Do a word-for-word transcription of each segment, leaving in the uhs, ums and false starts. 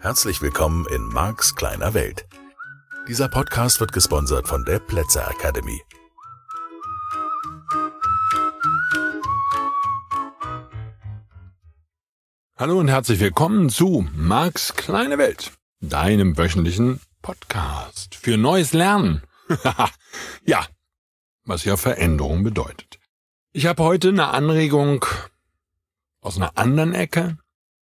Herzlich willkommen in Marks kleiner Welt. Dieser Podcast wird gesponsert von der Plätzer Academy. Hallo und herzlich willkommen zu Marks kleine Welt, deinem wöchentlichen Podcast für neues Lernen. Ja, was ja Veränderung bedeutet. Ich habe heute eine Anregung aus einer anderen Ecke.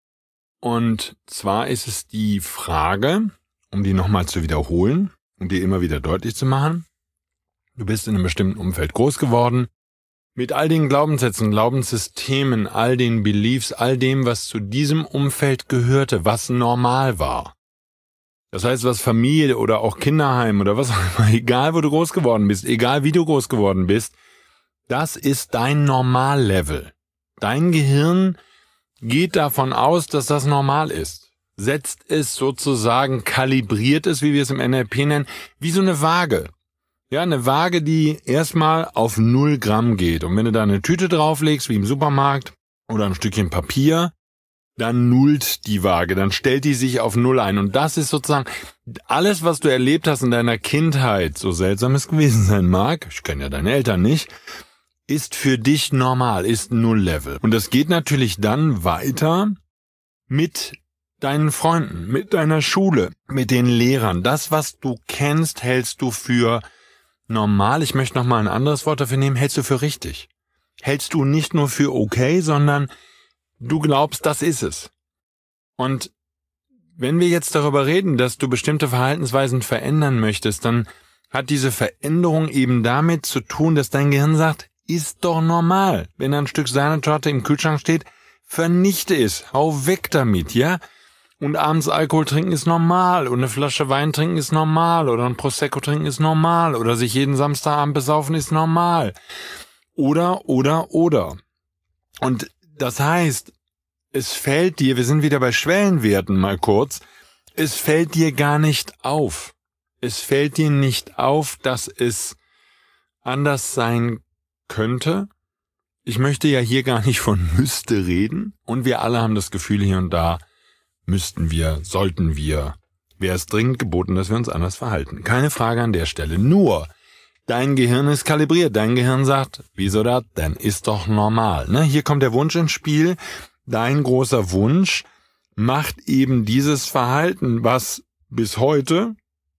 Und zwar ist es die Frage, um die nochmal zu wiederholen, um dir immer wieder deutlich zu machen. Du bist in einem bestimmten Umfeld groß geworden, mit all den Glaubenssätzen, Glaubenssystemen, all den Beliefs, all dem, was zu diesem Umfeld gehörte, was normal war. Das heißt, was Familie oder auch Kinderheim oder was auch immer, egal wo du groß geworden bist, egal wie du groß geworden bist, das ist dein Normallevel. Dein Gehirn geht davon aus, dass das normal ist. Setzt es sozusagen, kalibriert es, wie wir es im N L P nennen, wie so eine Waage. Ja, eine Waage, die erstmal auf null Gramm geht. Und wenn du da eine Tüte drauflegst, wie im Supermarkt, oder ein Stückchen Papier, dann nullt die Waage, dann stellt die sich auf null ein. Und das ist sozusagen alles, was du erlebt hast in deiner Kindheit, so seltsam es gewesen sein mag, ich kenne ja deine Eltern nicht, ist für dich normal, ist Null-Level. Und das geht natürlich dann weiter mit deinen Freunden, mit deiner Schule, mit den Lehrern. Das, was du kennst, hältst du für normal. Ich möchte nochmal ein anderes Wort dafür nehmen, hältst du für richtig. Hältst du nicht nur für okay, sondern du glaubst, das ist es. Und wenn wir jetzt darüber reden, dass du bestimmte Verhaltensweisen verändern möchtest, dann hat diese Veränderung eben damit zu tun, dass dein Gehirn sagt, ist doch normal. Wenn ein Stück Sahnetorte im Kühlschrank steht, vernichte es, hau weg damit, ja? Und abends Alkohol trinken ist normal und eine Flasche Wein trinken ist normal oder ein Prosecco trinken ist normal oder sich jeden Samstagabend besaufen ist normal. Oder, oder, oder. Und das heißt, es fällt dir, wir sind wieder bei Schwellenwerten mal kurz, es fällt dir gar nicht auf. Es fällt dir nicht auf, dass es anders sein kann. Könnte. Ich möchte ja hier gar nicht von müsste reden. Und wir alle haben das Gefühl, hier und da müssten wir, sollten wir, wäre es dringend geboten, dass wir uns anders verhalten. Keine Frage an der Stelle. Nur, dein Gehirn ist kalibriert. Dein Gehirn sagt, wieso das? Dann ist doch normal. Ne? Hier kommt der Wunsch ins Spiel. Dein großer Wunsch macht eben dieses Verhalten, was bis heute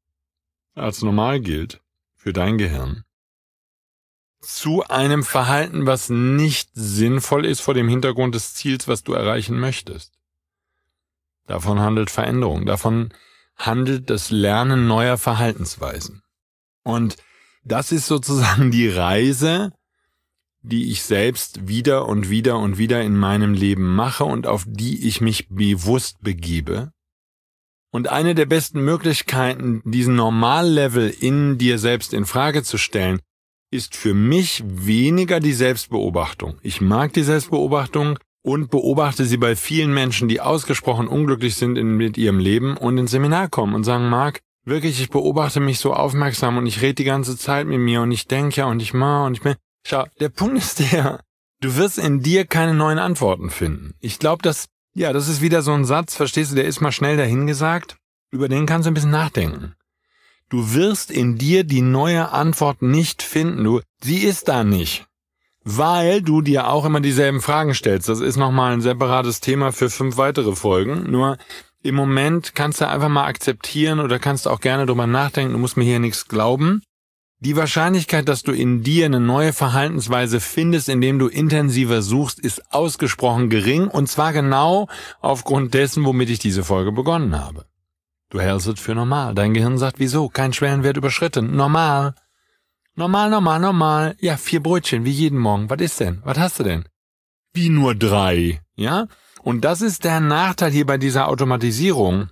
als normal gilt, für dein Gehirn, zu einem Verhalten, was nicht sinnvoll ist vor dem Hintergrund des Ziels, was du erreichen möchtest. Davon handelt Veränderung, davon handelt das Lernen neuer Verhaltensweisen. Und das ist sozusagen die Reise, die ich selbst wieder und wieder und wieder in meinem Leben mache und auf die ich mich bewusst begebe. Und eine der besten Möglichkeiten, diesen Normallevel in dir selbst in Frage zu stellen, ist für mich weniger die Selbstbeobachtung. Ich mag die Selbstbeobachtung und beobachte sie bei vielen Menschen, die ausgesprochen unglücklich sind in, mit ihrem Leben und ins Seminar kommen und sagen, Marc, wirklich, ich beobachte mich so aufmerksam und ich rede die ganze Zeit mit mir und ich denke ja und ich mache und ich bin... Schau, der Punkt ist der, du wirst in dir keine neuen Antworten finden. Ich glaube, dass, ja, das ist wieder so ein Satz, verstehst du, der ist mal schnell dahingesagt, über den kannst du ein bisschen nachdenken. Du wirst in dir die neue Antwort nicht finden. Du, sie ist da nicht. Weil du dir auch immer dieselben Fragen stellst. Das ist nochmal ein separates Thema für fünf weitere Folgen. Nur im Moment kannst du einfach mal akzeptieren oder kannst auch gerne drüber nachdenken. Du musst mir hier nichts glauben. Die Wahrscheinlichkeit, dass du in dir eine neue Verhaltensweise findest, indem du intensiver suchst, ist ausgesprochen gering. Und zwar genau aufgrund dessen, womit ich diese Folge begonnen habe. Du hältst es für normal. Dein Gehirn sagt, wieso? Kein Schwellenwert überschritten. Normal. Normal, normal, normal. Ja, vier Brötchen, wie jeden Morgen. Was ist denn? Was hast du denn? Wie nur drei. Ja? Und das ist der Nachteil hier bei dieser Automatisierung.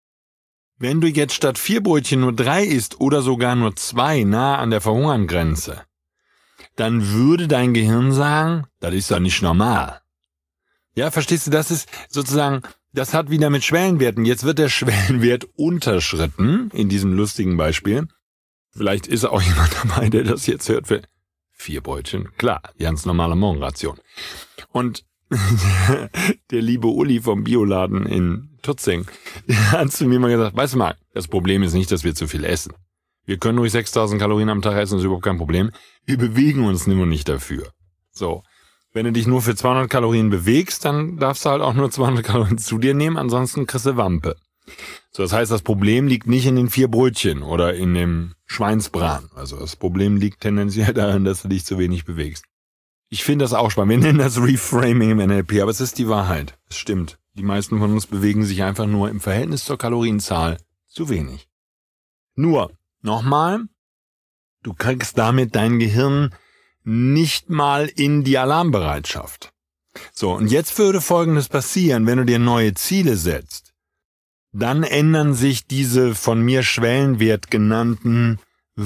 Wenn du jetzt statt vier Brötchen nur drei isst oder sogar nur zwei, nah an der Verhungerngrenze, dann würde dein Gehirn sagen, das ist doch nicht normal. Ja, verstehst du, das ist sozusagen... Das hat wieder mit Schwellenwerten. Jetzt wird der Schwellenwert unterschritten, in diesem lustigen Beispiel. Vielleicht ist auch jemand dabei, der das jetzt hört für vier Brötchen. Klar, ganz normale Morgenration. Und der liebe Uli vom Bioladen in Tutzing, der hat zu mir mal gesagt, weißt du mal, das Problem ist nicht, dass wir zu viel essen. Wir können ruhig sechstausend Kalorien am Tag essen, das ist überhaupt kein Problem. Wir bewegen uns nur nicht dafür. So. Wenn du dich nur für zweihundert Kalorien bewegst, dann darfst du halt auch nur zweihundert Kalorien zu dir nehmen, ansonsten kriegst du Wampe. So, das heißt, das Problem liegt nicht in den vier Brötchen oder in dem Schweinsbraten. Also das Problem liegt tendenziell daran, dass du dich zu wenig bewegst. Ich finde das auch spannend. Wir nennen das Reframing im N L P, aber es ist die Wahrheit. Es stimmt. Die meisten von uns bewegen sich einfach nur im Verhältnis zur Kalorienzahl zu wenig. Nur, nochmal, du kriegst damit dein Gehirn nicht mal in die Alarmbereitschaft. So, und jetzt würde Folgendes passieren, wenn du dir neue Ziele setzt. Dann ändern sich diese von mir Schwellenwert genannten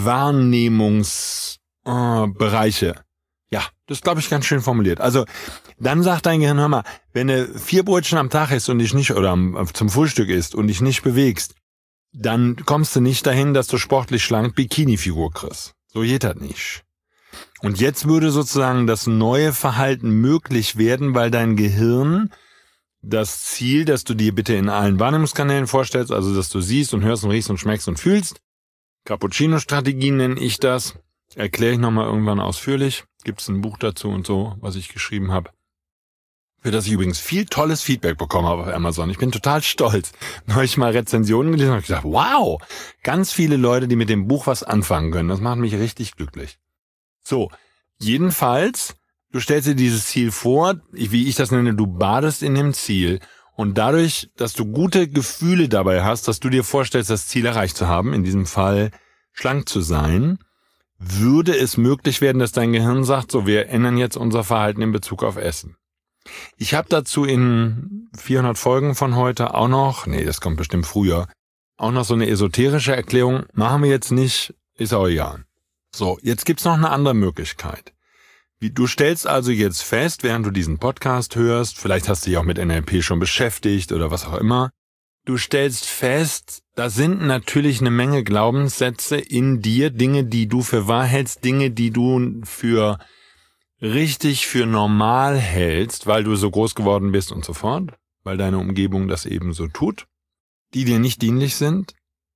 Wahrnehmungsbereiche. Äh, ja, das ist, glaube ich, ganz schön formuliert. Also, dann sagt dein Gehirn, hör mal, wenn du vier Brötchen am Tag isst und dich nicht, oder zum Frühstück isst und dich nicht bewegst, dann kommst du nicht dahin, dass du sportlich schlank Bikini-Figur kriegst. So geht das nicht. Und jetzt würde sozusagen das neue Verhalten möglich werden, weil dein Gehirn das Ziel, das du dir bitte in allen Wahrnehmungskanälen vorstellst, also dass du siehst und hörst und riechst und schmeckst und fühlst. Cappuccino-Strategie nenne ich das. Erkläre ich nochmal irgendwann ausführlich. Gibt es ein Buch dazu und so, was ich geschrieben habe. Für das ich übrigens viel tolles Feedback bekommen habe auf Amazon. Ich bin total stolz. Neulich mal Rezensionen gelesen und habe gedacht, wow, ganz viele Leute, die mit dem Buch was anfangen können. Das macht mich richtig glücklich. So, jedenfalls, du stellst dir dieses Ziel vor, wie ich das nenne, du badest in dem Ziel und dadurch, dass du gute Gefühle dabei hast, dass du dir vorstellst, das Ziel erreicht zu haben, in diesem Fall schlank zu sein, würde es möglich werden, dass dein Gehirn sagt, so, wir ändern jetzt unser Verhalten in Bezug auf Essen. Ich habe dazu in vierhundert Folgen von heute auch noch, nee, das kommt bestimmt früher, auch noch so eine esoterische Erklärung, machen wir jetzt nicht, ist auch egal. So, jetzt gibt's noch eine andere Möglichkeit. Wie, du stellst also jetzt fest, während du diesen Podcast hörst, vielleicht hast du dich auch mit N L P schon beschäftigt oder was auch immer, du stellst fest, da sind natürlich eine Menge Glaubenssätze in dir, Dinge, die du für wahr hältst, Dinge, die du für richtig, für normal hältst, weil du so groß geworden bist und so fort, weil deine Umgebung das eben so tut, die dir nicht dienlich sind,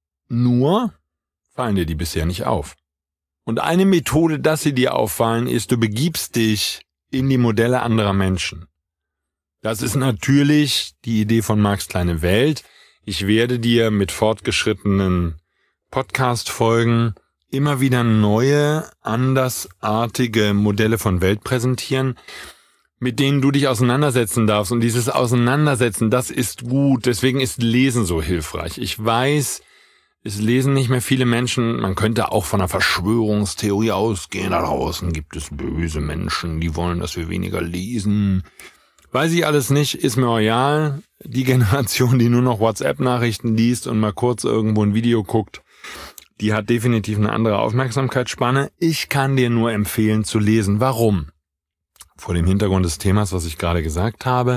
nur fallen dir die bisher nicht auf. Und eine Methode, dass sie dir auffallen, ist, du begibst dich in die Modelle anderer Menschen. Das ist natürlich die Idee von Marks kleine Welt. Ich werde dir mit fortgeschrittenen Podcast-Folgen immer wieder neue, andersartige Modelle von Welt präsentieren, mit denen du dich auseinandersetzen darfst. Und dieses Auseinandersetzen, das ist gut. Deswegen ist Lesen so hilfreich. Ich weiß, es lesen nicht mehr viele Menschen. Man könnte auch von einer Verschwörungstheorie ausgehen. Da draußen gibt es böse Menschen, die wollen, dass wir weniger lesen. Weiß ich alles nicht, ist mir egal. Die Generation, die nur noch WhatsApp-Nachrichten liest und mal kurz irgendwo ein Video guckt, die hat definitiv eine andere Aufmerksamkeitsspanne. Ich kann dir nur empfehlen zu lesen. Warum? Vor dem Hintergrund des Themas, was ich gerade gesagt habe.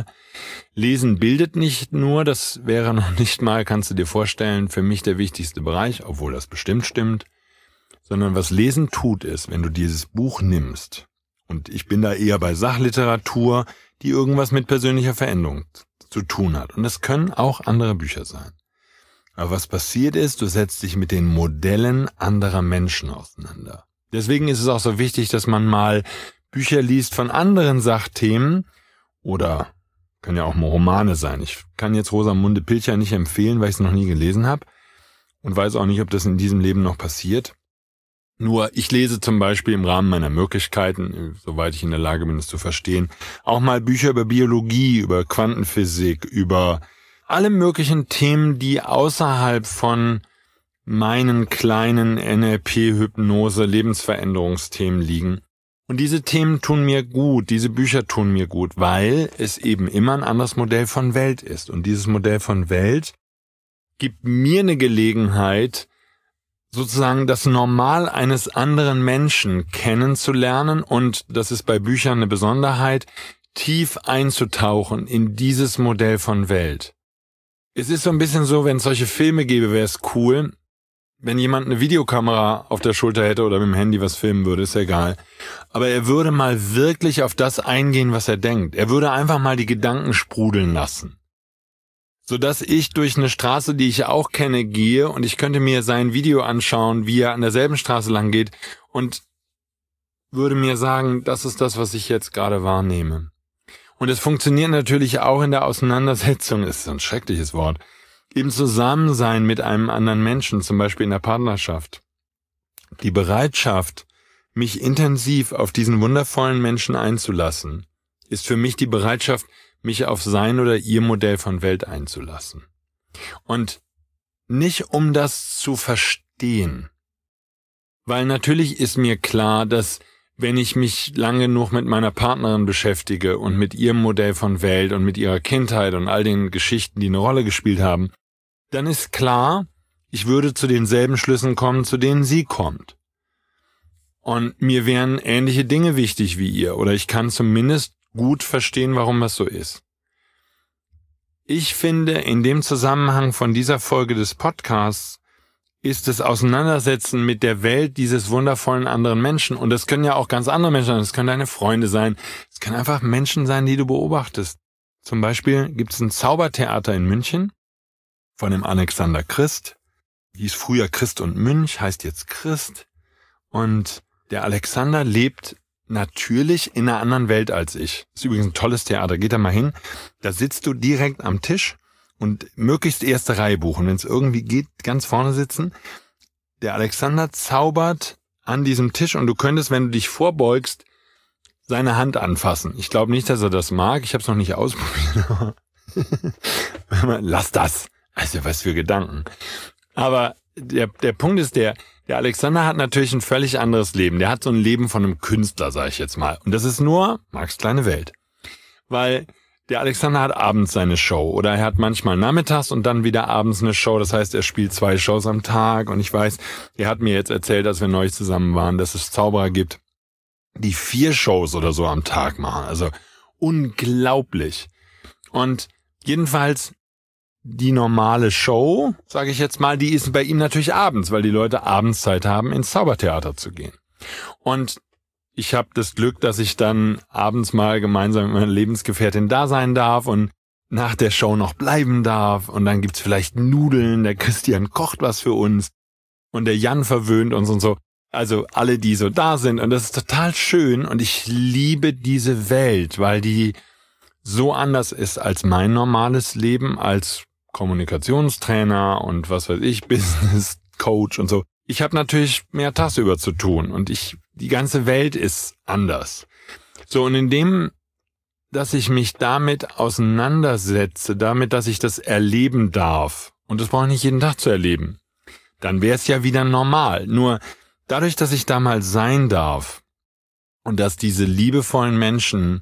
Lesen bildet nicht nur, das wäre noch nicht mal, kannst du dir vorstellen, für mich der wichtigste Bereich, obwohl das bestimmt stimmt, sondern was Lesen tut ist, wenn du dieses Buch nimmst, und ich bin da eher bei Sachliteratur, die irgendwas mit persönlicher Veränderung zu tun hat. Und das können auch andere Bücher sein. Aber was passiert ist, du setzt dich mit den Modellen anderer Menschen auseinander. Deswegen ist es auch so wichtig, dass man mal Bücher liest von anderen Sachthemen oder können ja auch mal Romane sein. Ich kann jetzt Rosamunde Pilcher nicht empfehlen, weil ich es noch nie gelesen habe und weiß auch nicht, ob das in diesem Leben noch passiert. Nur ich lese zum Beispiel im Rahmen meiner Möglichkeiten, soweit ich in der Lage bin, es zu verstehen, auch mal Bücher über Biologie, über Quantenphysik, über alle möglichen Themen, die außerhalb von meinen kleinen N L P-Hypnose, Lebensveränderungsthemen liegen. Und diese Themen tun mir gut, diese Bücher tun mir gut, weil es eben immer ein anderes Modell von Welt ist. Und dieses Modell von Welt gibt mir eine Gelegenheit, sozusagen das Normal eines anderen Menschen kennenzulernen. Und das ist bei Büchern eine Besonderheit, tief einzutauchen in dieses Modell von Welt. Es ist so ein bisschen so, wenn es solche Filme gäbe, wäre es cool, wenn jemand eine Videokamera auf der Schulter hätte oder mit dem Handy was filmen würde, ist ja egal. aber er würde mal wirklich auf das eingehen, was er denkt. Er würde einfach mal die Gedanken sprudeln lassen. Sodass ich durch eine Straße, die ich auch kenne, gehe und ich könnte mir sein Video anschauen, wie er an derselben Straße lang geht und würde mir sagen, das ist das, was ich jetzt gerade wahrnehme. Und es funktioniert natürlich auch in der Auseinandersetzung, ist so ein schreckliches Wort, im Zusammensein mit einem anderen Menschen, zum Beispiel in der Partnerschaft. Die Bereitschaft, mich intensiv auf diesen wundervollen Menschen einzulassen, ist für mich die Bereitschaft, mich auf sein oder ihr Modell von Welt einzulassen. Und nicht um das zu verstehen. Weil natürlich ist mir klar, dass wenn ich mich lange genug mit meiner Partnerin beschäftige und mit ihrem Modell von Welt und mit ihrer Kindheit und all den Geschichten, die eine Rolle gespielt haben, dann ist klar, ich würde zu denselben Schlüssen kommen, zu denen sie kommt. Und mir wären ähnliche Dinge wichtig wie ihr, oder ich kann zumindest gut verstehen, warum das so ist. Ich finde, in dem Zusammenhang von dieser Folge des Podcasts ist das Auseinandersetzen mit der Welt dieses wundervollen anderen Menschen, und das können ja auch ganz andere Menschen sein, das können deine Freunde sein, es können einfach Menschen sein, die du beobachtest. Zum Beispiel gibt es ein Zaubertheater in München von dem Alexander Christ, hieß früher Christ und Münch, heißt jetzt Christ, und der Alexander lebt natürlich in einer anderen Welt als ich. Das ist übrigens ein tolles Theater, geht da mal hin, da sitzt du direkt am Tisch und möglichst erste Reihe buchen, wenn es irgendwie geht, ganz vorne sitzen. Der Alexander zaubert an diesem Tisch und du könntest, wenn du dich vorbeugst, seine Hand anfassen. Ich glaube nicht, dass er das mag, ich habe es noch nicht ausprobiert. Lass das. Also was für Gedanken. Aber der, der Punkt ist der, der Alexander hat natürlich ein völlig anderes Leben. Der hat so ein Leben von einem Künstler, sage ich jetzt mal. Und das ist nur Marks kleine Welt. Weil der Alexander hat abends seine Show oder er hat manchmal nachmittags und dann wieder abends eine Show. Das heißt, er spielt zwei Shows am Tag und ich weiß, er hat mir jetzt erzählt, als wir neulich zusammen waren, dass es Zauberer gibt, die vier Shows oder so am Tag machen. Also unglaublich. Und jedenfalls die normale Show, sage ich jetzt mal, die ist bei ihm natürlich abends, weil die Leute abends Zeit haben, ins Zaubertheater zu gehen. Und ich habe das Glück, dass ich dann abends mal gemeinsam mit meiner Lebensgefährtin da sein darf und nach der Show noch bleiben darf. Und dann gibt's vielleicht Nudeln, der Christian kocht was für uns und der Jan verwöhnt uns und so. Also alle, die so da sind. Und das ist total schön und ich liebe diese Welt, weil die so anders ist als mein normales Leben als Kommunikationstrainer und was weiß ich, Business Coach und so. Ich habe natürlich mehr tagsüber zu tun und ich, die ganze Welt ist anders. So, und indem, dass ich mich damit auseinandersetze, damit, dass ich das erleben darf, und das brauche ich nicht jeden Tag zu erleben, dann wäre es ja wieder normal. Nur dadurch, dass ich da mal sein darf und dass diese liebevollen Menschen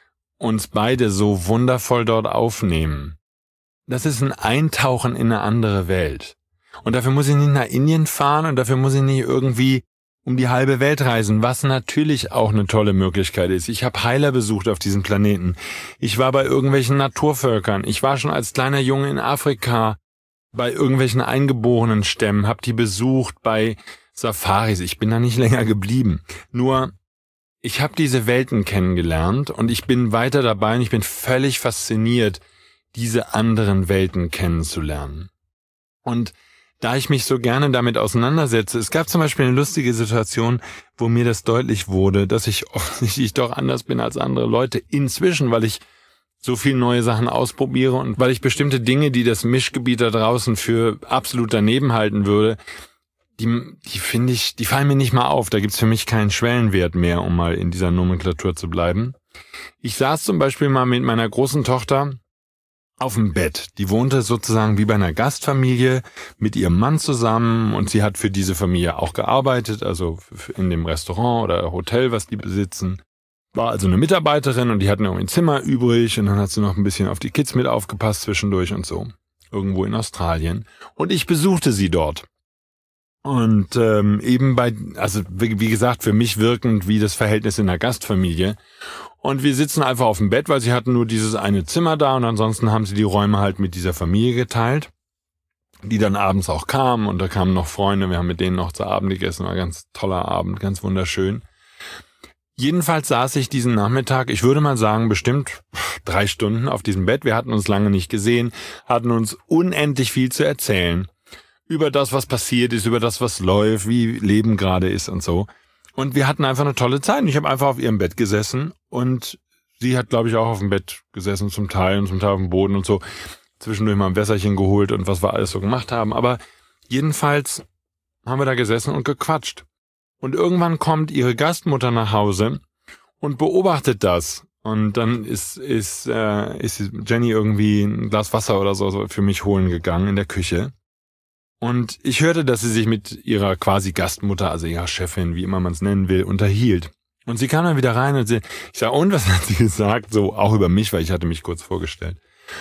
uns beide so wundervoll dort aufnehmen, das ist ein Eintauchen in eine andere Welt. Und dafür muss ich nicht nach Indien fahren und dafür muss ich nicht irgendwie um die halbe Welt reisen, was natürlich auch eine tolle Möglichkeit ist. Ich habe Heiler besucht auf diesem Planeten. Ich war bei irgendwelchen Naturvölkern. Ich war schon als kleiner Junge in Afrika bei irgendwelchen eingeborenen Stämmen, habe die besucht bei Safaris. Ich bin da nicht länger geblieben. Nur, ich habe diese Welten kennengelernt und ich bin weiter dabei und ich bin völlig fasziniert, diese anderen Welten kennenzulernen. Und da ich mich so gerne damit auseinandersetze, es gab zum Beispiel eine lustige Situation, wo mir das deutlich wurde, dass ich offensichtlich doch anders bin als andere Leute inzwischen, weil ich so viel neue Sachen ausprobiere und weil ich bestimmte Dinge, die das Mischgebiet da draußen für absolut daneben halten würde, die, die finde ich, die fallen mir nicht mal auf. Da gibt's für mich keinen Schwellenwert mehr, um mal in dieser Nomenklatur zu bleiben. Ich saß zum Beispiel mal mit meiner großen Tochter auf dem Bett. Die wohnte sozusagen wie bei einer Gastfamilie mit ihrem Mann zusammen und sie hat für diese Familie auch gearbeitet, also in dem Restaurant oder Hotel, was die besitzen. War also eine Mitarbeiterin und die hatten irgendwie ein Zimmer übrig und dann hat sie noch ein bisschen auf die Kids mit aufgepasst zwischendurch und so. Irgendwo in Australien. Und ich besuchte sie dort. Und ähm, eben bei, also wie, wie gesagt, für mich wirkend wie das Verhältnis in einer Gastfamilie. Und wir sitzen einfach auf dem Bett, weil sie hatten nur dieses eine Zimmer da und ansonsten haben sie die Räume halt mit dieser Familie geteilt, die dann abends auch kamen und da kamen noch Freunde, wir haben mit denen noch zu Abend gegessen, war ein ganz toller Abend, ganz wunderschön. Jedenfalls saß ich diesen Nachmittag, ich würde mal sagen, bestimmt drei Stunden auf diesem Bett. Wir hatten uns lange nicht gesehen, hatten uns unendlich viel zu erzählen. Über das, was passiert ist, über das, was läuft, wie Leben gerade ist und so. Und wir hatten einfach eine tolle Zeit. Und ich habe einfach auf ihrem Bett gesessen und sie hat, glaube ich, auch auf dem Bett gesessen zum Teil und zum Teil auf dem Boden und so. Zwischendurch mal ein Wässerchen geholt und was wir alles so gemacht haben. Aber jedenfalls haben wir da gesessen und gequatscht. Und irgendwann kommt ihre Gastmutter nach Hause und beobachtet das. Und dann ist ist äh, ist Jenny irgendwie ein Glas Wasser oder so für mich holen gegangen in der Küche. Und ich hörte, dass sie sich mit ihrer quasi Gastmutter, also ihrer Chefin, wie immer man es nennen will, unterhielt. Und sie kam dann wieder rein und sie, ich sag, und was hat sie gesagt? So auch über mich, weil ich hatte mich kurz vorgestellt.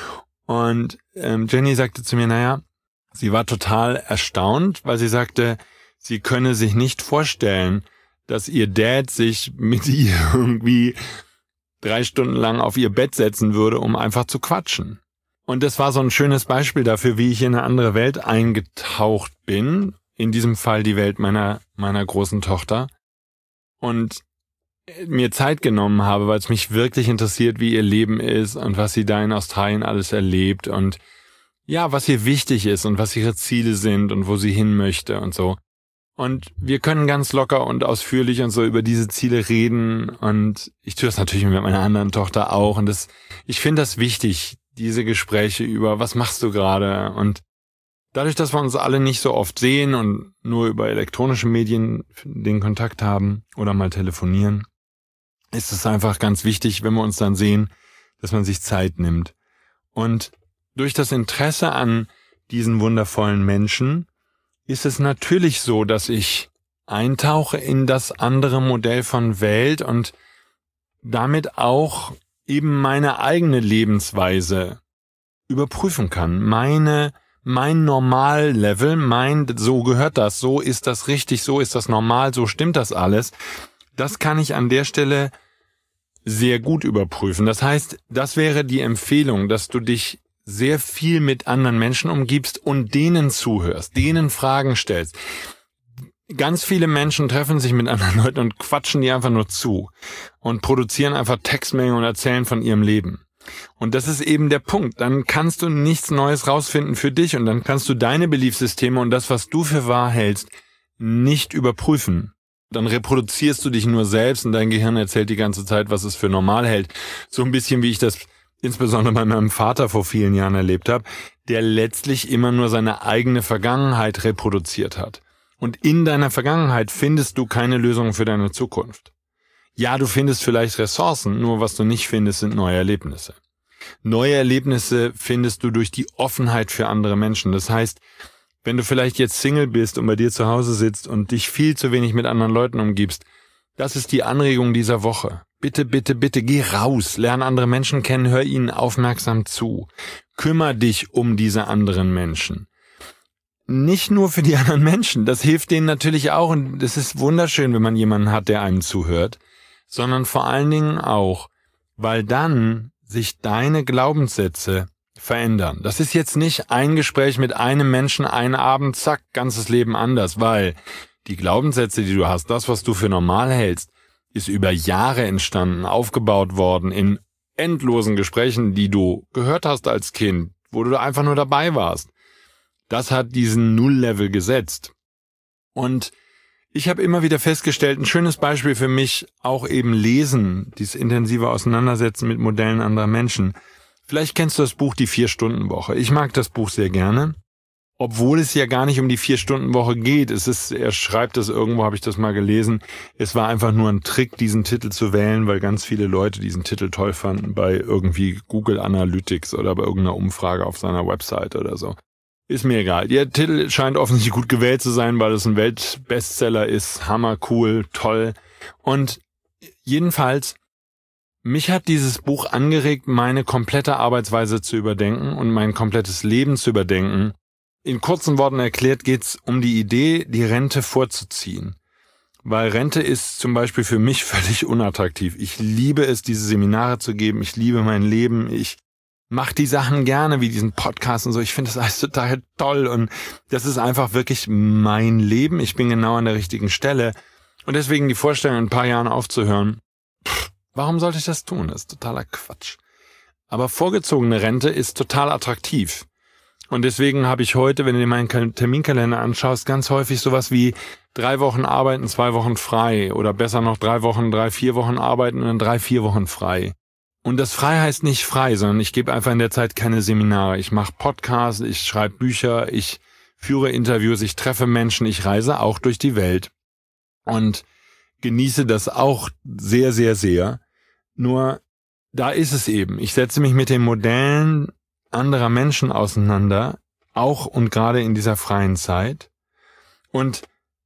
Und ähm, Jenny sagte zu mir, naja, sie war total erstaunt, weil sie sagte, sie könne sich nicht vorstellen, dass ihr Dad sich mit ihr irgendwie drei Stunden lang auf ihr Bett setzen würde, um einfach zu quatschen. Und das war so ein schönes Beispiel dafür, wie ich in eine andere Welt eingetaucht bin. In diesem Fall die Welt meiner, meiner großen Tochter. Und mir Zeit genommen habe, weil es mich wirklich interessiert, wie ihr Leben ist und was sie da in Australien alles erlebt und ja, was ihr wichtig ist und was ihre Ziele sind und wo sie hin möchte und so. Und wir können ganz locker und ausführlich und so über diese Ziele reden und ich tue das natürlich mit meiner anderen Tochter auch und das, ich finde das wichtig, diese Gespräche über, was machst du gerade? Und dadurch, dass wir uns alle nicht so oft sehen und nur über elektronische Medien den Kontakt haben oder mal telefonieren, ist es einfach ganz wichtig, wenn wir uns dann sehen, dass man sich Zeit nimmt. Und durch das Interesse an diesen wundervollen Menschen ist es natürlich so, dass ich eintauche in das andere Modell von Welt und damit auch eben meine eigene Lebensweise überprüfen kann. Meine, mein Normallevel, mein, so gehört das, so ist das richtig, so ist das normal, so stimmt das alles. Das kann ich an der Stelle sehr gut überprüfen. Das heißt, das wäre die Empfehlung, dass du dich sehr viel mit anderen Menschen umgibst und denen zuhörst, denen Fragen stellst. Ganz viele Menschen treffen sich mit anderen Leuten und quatschen die einfach nur zu und produzieren einfach Textmengen und erzählen von ihrem Leben. Und das ist eben der Punkt. Dann kannst du nichts Neues rausfinden für dich und dann kannst du deine Beliefssysteme und das, was du für wahr hältst, nicht überprüfen. Dann reproduzierst du dich nur selbst und dein Gehirn erzählt die ganze Zeit, was es für normal hält. So ein bisschen wie ich das insbesondere bei meinem Vater vor vielen Jahren erlebt habe, der letztlich immer nur seine eigene Vergangenheit reproduziert hat. Und in deiner Vergangenheit findest du keine Lösung für deine Zukunft. Ja, du findest vielleicht Ressourcen, nur was du nicht findest, sind neue Erlebnisse. Neue Erlebnisse findest du durch die Offenheit für andere Menschen. Das heißt, wenn du vielleicht jetzt Single bist und bei dir zu Hause sitzt und dich viel zu wenig mit anderen Leuten umgibst, das ist die Anregung dieser Woche. Bitte, bitte, bitte, geh raus, lerne andere Menschen kennen, hör ihnen aufmerksam zu. Kümmer dich um diese anderen Menschen. Nicht nur für die anderen Menschen, das hilft denen natürlich auch und es ist wunderschön, wenn man jemanden hat, der einem zuhört, sondern vor allen Dingen auch, weil dann sich deine Glaubenssätze verändern. Das ist jetzt nicht ein Gespräch mit einem Menschen, einen Abend, zack, ganzes Leben anders, weil die Glaubenssätze, die du hast, das, was du für normal hältst, ist über Jahre entstanden, aufgebaut worden in endlosen Gesprächen, die du gehört hast als Kind, wo du einfach nur dabei warst. Das hat diesen Null-Level gesetzt. Und ich habe immer wieder festgestellt, ein schönes Beispiel für mich, auch eben Lesen, dieses intensive Auseinandersetzen mit Modellen anderer Menschen. Vielleicht kennst du das Buch Die Vier-Stunden-Woche. Ich mag das Buch sehr gerne. Obwohl es ja gar nicht um die Vier-Stunden-Woche geht. Es ist, er schreibt das irgendwo, habe ich das mal gelesen. Es war einfach nur ein Trick, diesen Titel zu wählen, weil ganz viele Leute diesen Titel toll fanden bei irgendwie Google Analytics oder bei irgendeiner Umfrage auf seiner Website oder so. Ist mir egal. Der Titel scheint offensichtlich gut gewählt zu sein, weil es ein Weltbestseller ist. Hammer, cool, toll. Und jedenfalls, mich hat dieses Buch angeregt, meine komplette Arbeitsweise zu überdenken und mein komplettes Leben zu überdenken. In kurzen Worten erklärt geht's um die Idee, die Rente vorzuziehen. Weil Rente ist zum Beispiel für mich völlig unattraktiv. Ich liebe es, diese Seminare zu geben. Ich liebe mein Leben. Ich mache die Sachen gerne, wie diesen Podcast und so. Ich finde das alles total toll. Und das ist einfach wirklich mein Leben. Ich bin genau an der richtigen Stelle. Und deswegen die Vorstellung, in ein paar Jahren aufzuhören, Warum sollte ich das tun? Das ist totaler Quatsch. Aber vorgezogene Rente ist total attraktiv. Und deswegen habe ich heute, wenn du dir meinen Terminkalender anschaust, ganz häufig sowas wie drei Wochen arbeiten, zwei Wochen frei. Oder besser noch drei Wochen, drei, vier Wochen arbeiten und dann drei, vier Wochen frei. Und das frei heißt nicht frei, sondern ich gebe einfach in der Zeit keine Seminare. Ich mache Podcasts, ich schreibe Bücher, ich führe Interviews, ich treffe Menschen, ich reise auch durch die Welt. Und genieße das auch sehr, sehr, sehr. Nur da ist es eben. Ich setze mich mit den Modellen anderer Menschen auseinander, auch und gerade in dieser freien Zeit. Und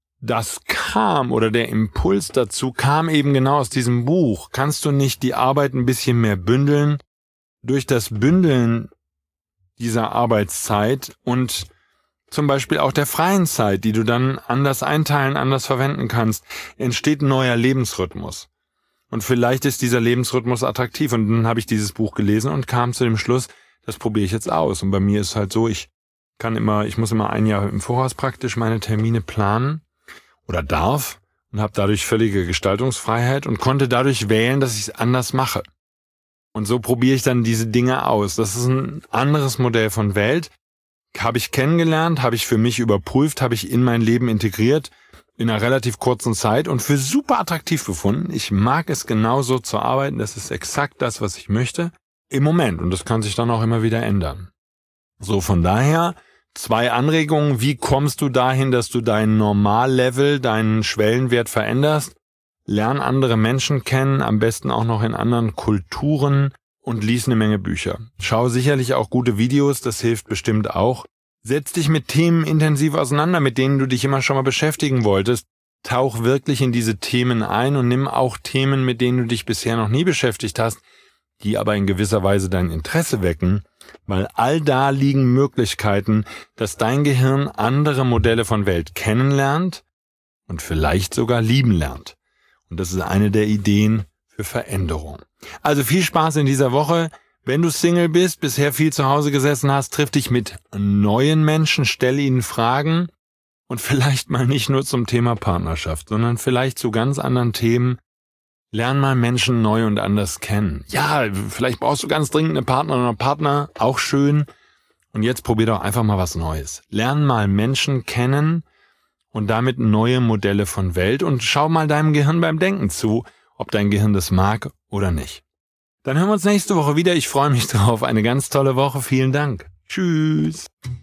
das kam, oder der Impuls dazu kam eben genau aus diesem Buch. Kannst du nicht die Arbeit ein bisschen mehr bündeln? Durch das Bündeln dieser Arbeitszeit und zum Beispiel auch der freien Zeit, die du dann anders einteilen, anders verwenden kannst, entsteht ein neuer Lebensrhythmus. Und vielleicht ist dieser Lebensrhythmus attraktiv. Und dann habe ich dieses Buch gelesen und kam zu dem Schluss, das probiere ich jetzt aus. Und bei mir ist es halt so, ich kann immer, ich muss immer ein Jahr im Voraus praktisch meine Termine planen oder darf und habe dadurch völlige Gestaltungsfreiheit und konnte dadurch wählen, dass ich es anders mache. Und so probiere ich dann diese Dinge aus. Das ist ein anderes Modell von Welt. Habe ich kennengelernt, habe ich für mich überprüft, habe ich in mein Leben integriert, in einer relativ kurzen Zeit und für super attraktiv befunden. Ich mag es genauso zu arbeiten, das ist exakt das, was ich möchte, im Moment. Und das kann sich dann auch immer wieder ändern. So, von daher, zwei Anregungen. Wie kommst du dahin, dass du dein Normallevel, deinen Schwellenwert veränderst? Lern andere Menschen kennen, am besten auch noch in anderen Kulturen. Und lies eine Menge Bücher. Schau sicherlich auch gute Videos, das hilft bestimmt auch. Setz dich mit Themen intensiv auseinander, mit denen du dich immer schon mal beschäftigen wolltest. Tauch wirklich in diese Themen ein und nimm auch Themen, mit denen du dich bisher noch nie beschäftigt hast, die aber in gewisser Weise dein Interesse wecken, weil all da liegen Möglichkeiten, dass dein Gehirn andere Modelle von Welt kennenlernt und vielleicht sogar lieben lernt. Und das ist eine der Ideen für Veränderung. Also viel Spaß in dieser Woche. Wenn du Single bist, bisher viel zu Hause gesessen hast, triff dich mit neuen Menschen, stell ihnen Fragen und vielleicht mal nicht nur zum Thema Partnerschaft, sondern vielleicht zu ganz anderen Themen. Lern mal Menschen neu und anders kennen. Ja, vielleicht brauchst du ganz dringend eine Partnerin oder Partner, auch schön. Und jetzt probier doch einfach mal was Neues. Lern mal Menschen kennen und damit neue Modelle von Welt und schau mal deinem Gehirn beim Denken zu, ob dein Gehirn das mag oder nicht. Dann hören wir uns nächste Woche wieder. Ich freue mich drauf. Eine ganz tolle Woche. Vielen Dank. Tschüss.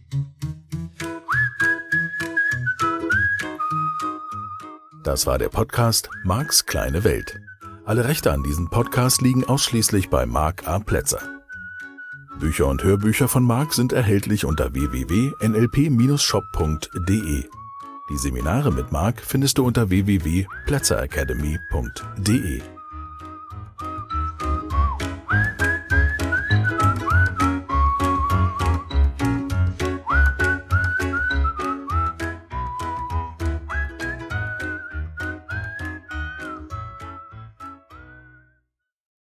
Das war der Podcast Marks kleine Welt. Alle Rechte an diesem Podcast liegen ausschließlich bei Mark A. Plätzer. Bücher und Hörbücher von Mark sind erhältlich unter w w w punkt n l p Bindestrich shop punkt d e. Die Seminare mit Mark findest du unter w w w punkt plätzer academy punkt d e.